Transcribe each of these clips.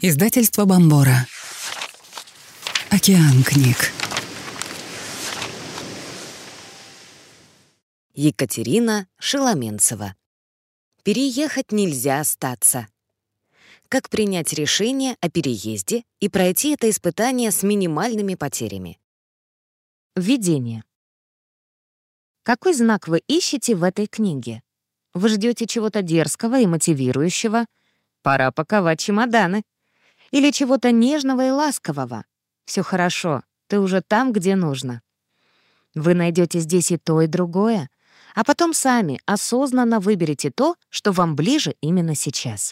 Издательство Бомбора. Океан книг. Екатерина Шеломенцева. Переехать нельзя остаться. Как принять решение о переезде и пройти это испытание с минимальными потерями? Введение. Какой знак вы ищете в этой книге? Вы ждете чего-то дерзкого и мотивирующего? Пора паковать чемоданы. Или чего-то нежного и ласкового? Все хорошо, ты уже там, где нужно. Вы найдете здесь и то, и другое, а потом сами осознанно выберете то, что вам ближе именно сейчас.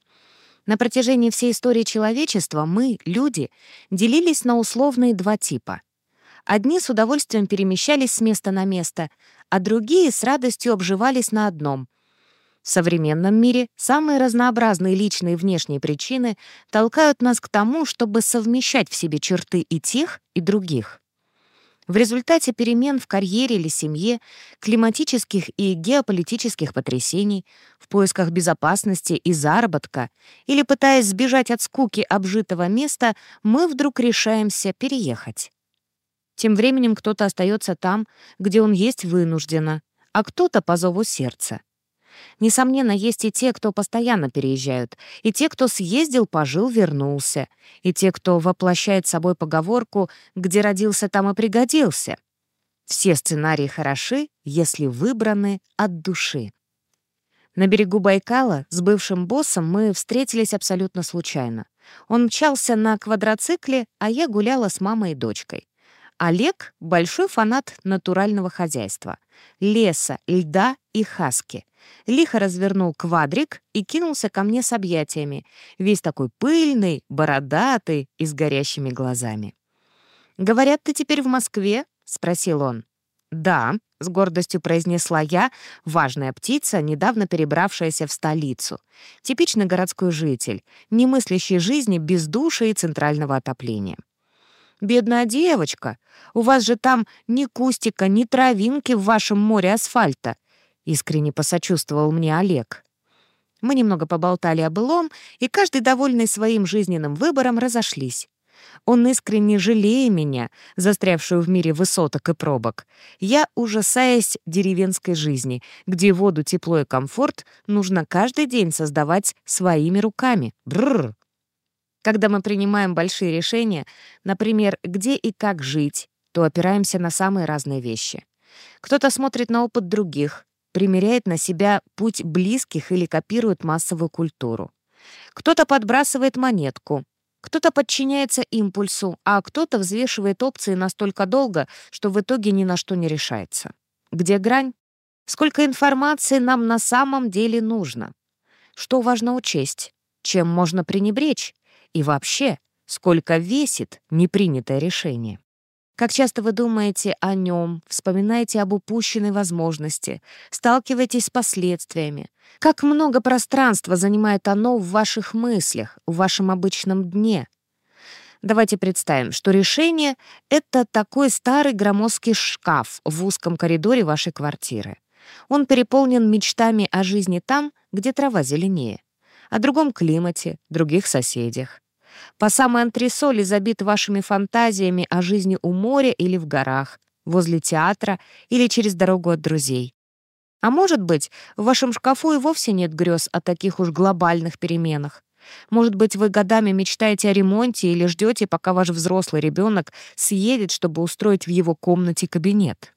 На протяжении всей истории человечества мы, люди, делились на условные два типа. Одни с удовольствием перемещались с места на место, а другие с радостью обживались на одном. В современном мире самые разнообразные личные и внешние причины толкают нас к тому, чтобы совмещать в себе черты и тех, и других. В результате перемен в карьере или семье, климатических и геополитических потрясений, в поисках безопасности и заработка или пытаясь сбежать от скуки обжитого места, мы вдруг решаемся переехать. Тем временем кто-то остается там, где он есть вынужденно, а кто-то по зову сердца. Несомненно, есть и те, кто постоянно переезжают, и те, кто съездил, пожил, вернулся, и те, кто воплощает собой поговорку «где родился, там и пригодился». Все сценарии хороши, если выбраны от души. На берегу Байкала с бывшим боссом мы встретились абсолютно случайно. Он мчался на квадроцикле, а я гуляла с мамой и дочкой. Олег — большой фанат натурального хозяйства, леса, льда и хаски. Лихо развернул квадрик и кинулся ко мне с объятиями, весь такой пыльный, бородатый и с горящими глазами. «Говорят, ты теперь в Москве?» — спросил он. «Да», — с гордостью произнесла я, важная птица, недавно перебравшаяся в столицу. Типичный городской житель, не мыслящий жизни без души и центрального отопления. «Бедная девочка, у вас же там ни кустика, ни травинки в вашем море асфальта», — искренне посочувствовал мне Олег. Мы немного поболтали о былом, и каждый, довольный своим жизненным выбором, разошлись. Он искренне жалея меня, застрявшую в мире высоток и пробок. Я, ужасаясь деревенской жизни, где воду, тепло и комфорт нужно каждый день создавать своими руками. Бррр! Когда мы принимаем большие решения, например, где и как жить, то опираемся на самые разные вещи. Кто-то смотрит на опыт других, примеряет на себя путь близких или копирует массовую культуру. Кто-то подбрасывает монетку, кто-то подчиняется импульсу, а кто-то взвешивает опции настолько долго, что в итоге ни на что не решается. Где грань? Сколько информации нам на самом деле нужно? Что важно учесть? Чем можно пренебречь? И вообще, сколько весит непринятое решение? Как часто вы думаете о нем, вспоминаете об упущенной возможности, сталкиваетесь с последствиями? Как много пространства занимает оно в ваших мыслях, в вашем обычном дне? Давайте представим, что решение — это такой старый громоздкий шкаф в узком коридоре вашей квартиры. Он переполнен мечтами о жизни там, где трава зеленее, о другом климате, других соседях. По самой антресоли забит вашими фантазиями о жизни у моря или в горах, возле театра или через дорогу от друзей. А может быть, в вашем шкафу и вовсе нет грез о таких уж глобальных переменах. Может быть, вы годами мечтаете о ремонте или ждете, пока ваш взрослый ребенок съедет, чтобы устроить в его комнате кабинет.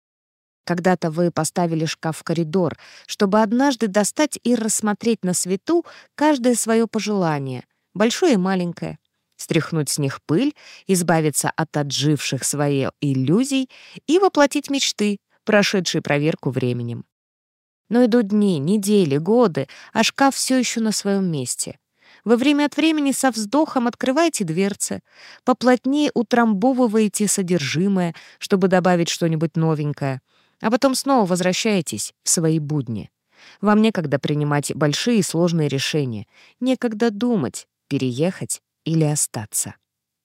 Когда-то вы поставили шкаф в коридор, чтобы однажды достать и рассмотреть на свету каждое свое пожелание — большое и маленькое, стряхнуть с них пыль, избавиться от отживших своих иллюзий и воплотить мечты, прошедшие проверку временем. Но идут дни, недели, годы, а шкаф все еще на своем месте. Вы время от времени со вздохом открываете дверцы, поплотнее утрамбовываете содержимое, чтобы добавить что-нибудь новенькое, а потом снова возвращаетесь в свои будни. Вам некогда принимать большие и сложные решения, некогда думать, переехать или остаться.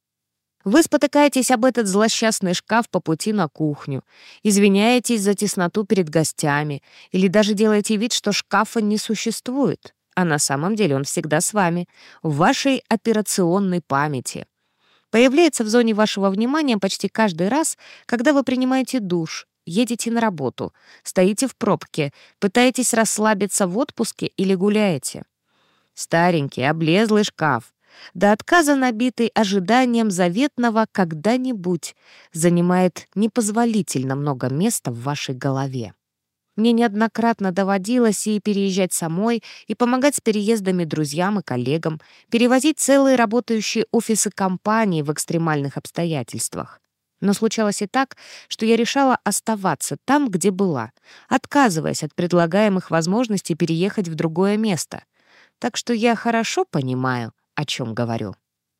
Вы спотыкаетесь об этот злосчастный шкаф по пути на кухню, извиняетесь за тесноту перед гостями или даже делаете вид, что шкафа не существует. А на самом деле он всегда с вами, в вашей операционной памяти. Появляется в зоне вашего внимания почти каждый раз, когда вы принимаете душ, едете на работу, стоите в пробке, пытаетесь расслабиться в отпуске или гуляете. Старенький, облезлый шкаф, до отказа набитый ожиданием заветного «когда-нибудь», занимает непозволительно много места в вашей голове. Мне неоднократно доводилось и переезжать самой, и помогать с переездами друзьям и коллегам, перевозить целые работающие офисы компаний в экстремальных обстоятельствах. Но случалось и так, что я решала оставаться там, где была, отказываясь от предлагаемых возможностей переехать в другое место. Так что я хорошо понимаю, о чем говорю.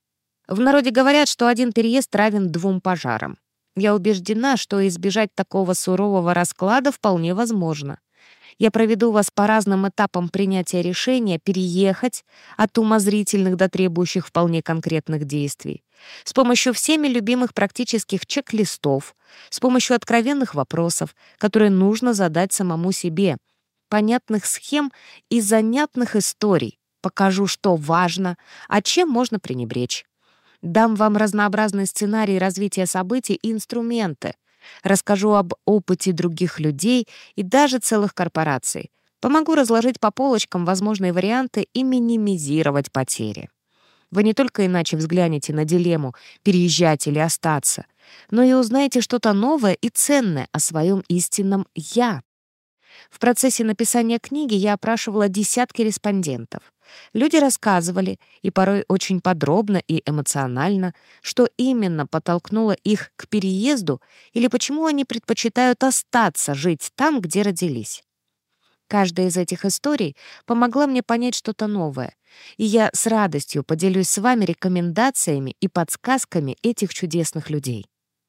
В народе говорят, что один переезд равен 2 пожарам. Я убеждена, что избежать такого сурового расклада вполне возможно. Я проведу вас по разным этапам принятия решения переехать от умозрительных до требующих вполне конкретных действий, с помощью всеми любимых практических чек-листов, с помощью откровенных вопросов, которые нужно задать самому себе, понятных схем и занятных историй. Покажу, что важно, а чем можно пренебречь. Дам вам разнообразные сценарии развития событий и инструменты. Расскажу об опыте других людей и даже целых корпораций. Помогу разложить по полочкам возможные варианты и минимизировать потери. Вы не только иначе взглянете на дилемму переезжать или остаться, но и узнаете что-то новое и ценное о своем истинном «я». В процессе написания книги я опрашивала десятки респондентов. Люди рассказывали, и порой очень подробно и эмоционально, что именно подтолкнуло их к переезду или почему они предпочитают остаться жить там, где родились. Каждая из этих историй помогла мне понять что-то новое, и я с радостью поделюсь с вами рекомендациями и подсказками этих чудесных людей.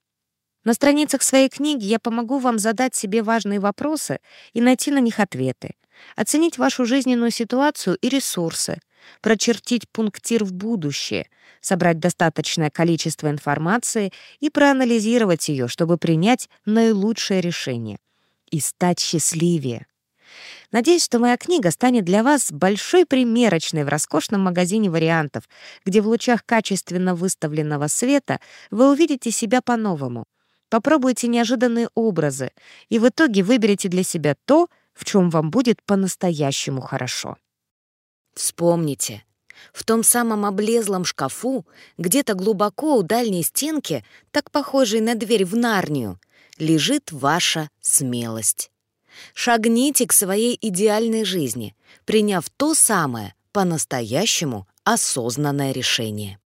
На страницах своей книги я помогу вам задать себе важные вопросы и найти на них ответы, оценить вашу жизненную ситуацию и ресурсы, прочертить пунктир в будущее, собрать достаточное количество информации и проанализировать ее, чтобы принять наилучшее решение и стать счастливее. Надеюсь, что моя книга станет для вас большой примерочной в роскошном магазине вариантов, где в лучах качественно выставленного света вы увидите себя по-новому. Попробуйте неожиданные образы и в итоге выберите для себя то, в чем вам будет по-настоящему хорошо. Вспомните, в том самом облезлом шкафу, где-то глубоко у дальней стенки, так похожей на дверь в Нарнию, лежит ваша смелость. Шагните к своей идеальной жизни, приняв то самое, по-настоящему осознанное решение.